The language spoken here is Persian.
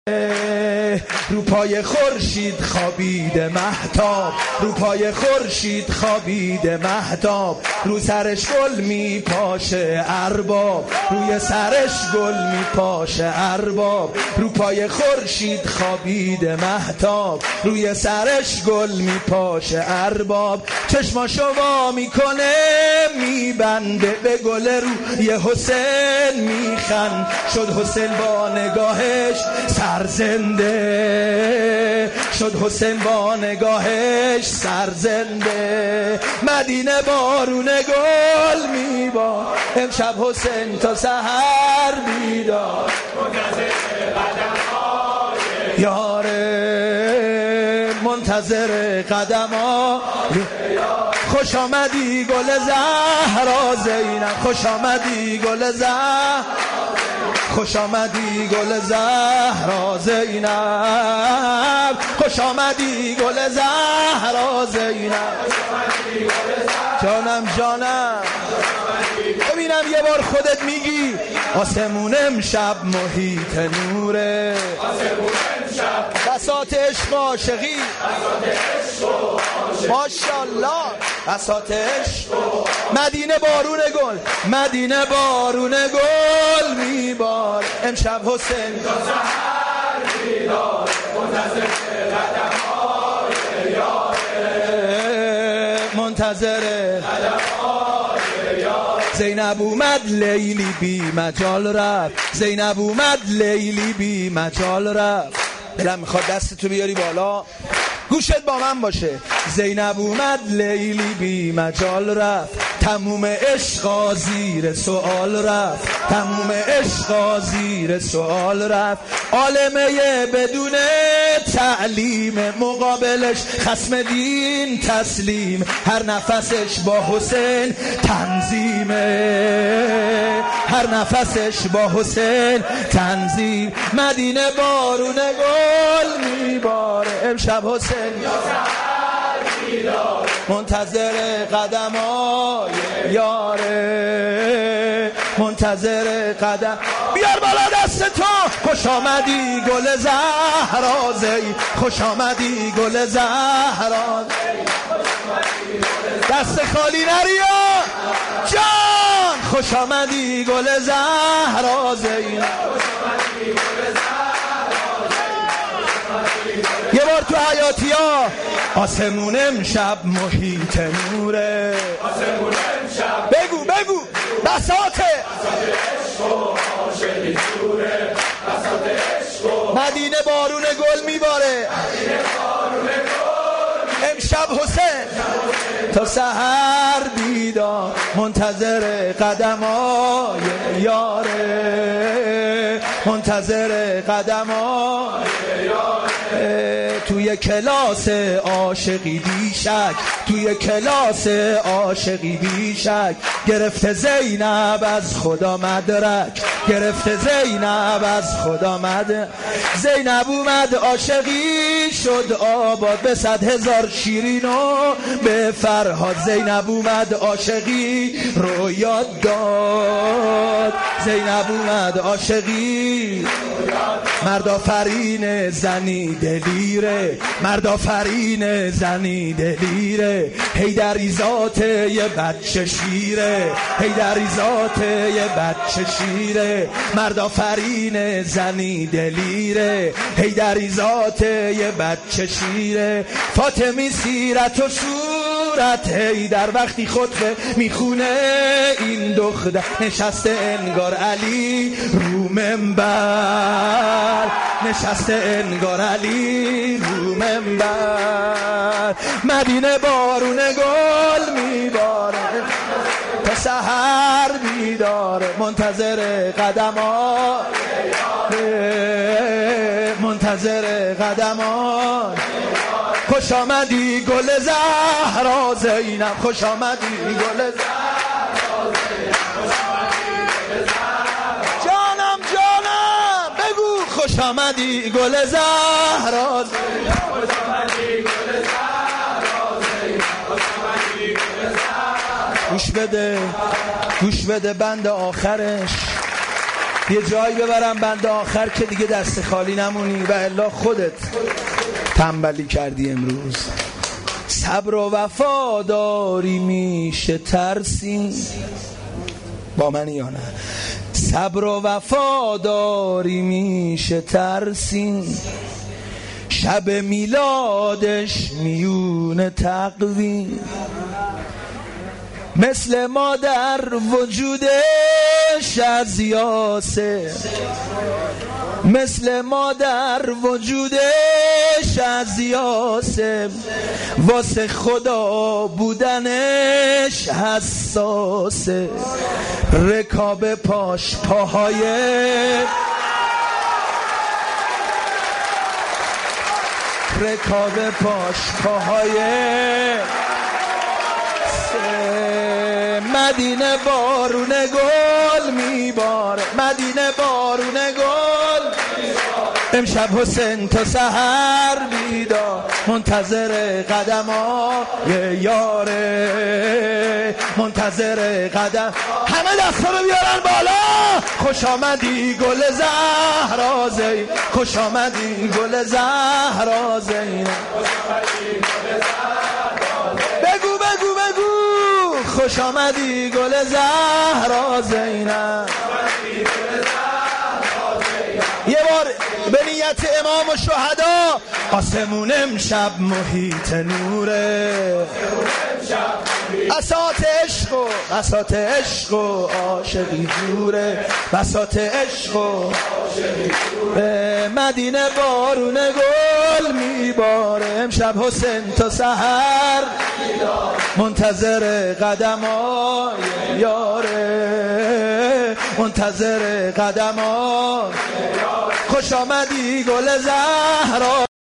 رو پای خورشید خوابیده مهتاب، رو پای خورشید خوابیده مهتاب، رو سرش گل میپاشه ارباب، روی سرش گل میپاشه ارباب، رو پای خورشید خوابیده مهتاب، روی سرش گل میپاشه ارباب، چشماشو وا میکنه میبنده به گل روی حسین میخند، شد حسین با نگاهش سرزنده، شد حسین با نگاهش سرزنده، مدینه بارون گل میبار، امشب حسین تا سحر بیدار، یاره منتظر قدم‌ها، خوش آمدی گل زهرا زینب، خوش آمدی گل زهرا، خوش آمدی گل زهرا زینب، خوش آمدی گل زهرا زینب، جانم جانم. ببینم یه بار خودت میگی آسمون امشب محیط نوره، بساط عشق عاشقی، ماشاءالله بساط عشق، مدینه بارون گل، مدینه بارون گل میبار، امشب حسین تا سحر بیدار، منتظر قدم‌های یاره، منتظر قدم‌های یاره، زینب اومد لیلی بی مجال رفت، زینب اومد لیلی بی مجال رفت، دلم میخواد دست تو بیاری بالا گوشت با من باشه، زینب اومد لیلی بی مجال رفت، تموم عشقا زیر سوال رفت، تموم عشقا زیر سوال رفت، عالمه بدون تعلیم مقابلش خصم دین تسلیم، هر نفسش با حسین تنظیمه، هر نفسش با حسین تنظیم، مدینه بارون گل میباره، امشب حسین منتظر قدم‌های یاره، منتظر قدم، بیار بالا دست تو، خوش آمدی گل زهرا زی، خوش آمدی گل زهرا، دست خالی نریا جان، خوش آمدی گل زهرا زی، یه بار تو حیاتیا آسمون امشب محیط نوره، آسمون امشب بگو بگو بساط عشق و عاشقی سوره، بساط عشق و مدینه بارون گل میباره، مدینه بارون گل، امشب حسین تا سحر بیدار، منتظر قدم‌های یاره، منتظر قدم‌های یاره، توی کلاس عاشقی بیشک، توی کلاس عاشقی بیشک، گرفته زینب از خدا مدرک، گرفته زینب از خدا مدرک، زینب اومد عاشقی شد آباد به 100,000 شیرین و به فرهاد، زینب اومد عاشقی رو یاد داد، زینب اومد عاشقی، مرد آفرین زنی دلیره، مرد آفرین زنی دلیره، حیدری ذات یه بچه شیره، حیدری ذات یه بچه شیره، مرد آفرین زنی دلیره، حیدری ذات یه بچه شیره، فاطمی سیرت و صورت حیدر، وقتی خطبه میخونه این دختر نشسته انگار علی رو منبر، نشسته انگار علی رو منبر، مدینه بارون گل میباره، تا سحر بیداره، منتظر قدم‌ها، منتظر قدم‌ها، خوش آمدی گل زهرا زینب، خوش آمدی گل زهرا زینب، جانم جانم بگو خوش آمدی گل زهرا زینب، خوش آمدی گل زهرا زینب، خوش آمدی گل زهرا، گوش بده گوش بده بند آخرش، یه جایی ببرم بند آخر که دیگه دست خالی نمونی، و الا خودت تنبلی کردی امروز. صبر و وفاداری میشه ترسین، با منی یا نه؟ صبر و وفاداری میشه ترسین، شب میلادش میونه تقویم، مثل مادر وجودش از یاسه، مثل مادر وجودش از یاسه، واسه خدا بودنش حساسه، رکاب پاش پاهای رکاب پاش پاهای مدینه بارون گل میباره، مدینه بارون گل امشب حسین تا سحر بیدار، منتظر قدمای یاره، منتظر قدم. همه دستا رو بیارن بالا. خوش آمدی گل زهرا زین، خوش آمدی گل زهرا زین، بگو بگو بگو خوش آمدی گل زهرا زینب. یه بار به نیت امام و شهدا، آسمون امشب محیط نوره، بساط عشق و بساط عشق و عاشقی جوره، بساط عشق و به مدینه بارون گل میباره، امشب حسین تا سحر منتظر قدمای یاره، منتظر قدمای. خوش آمدی گل زهرا.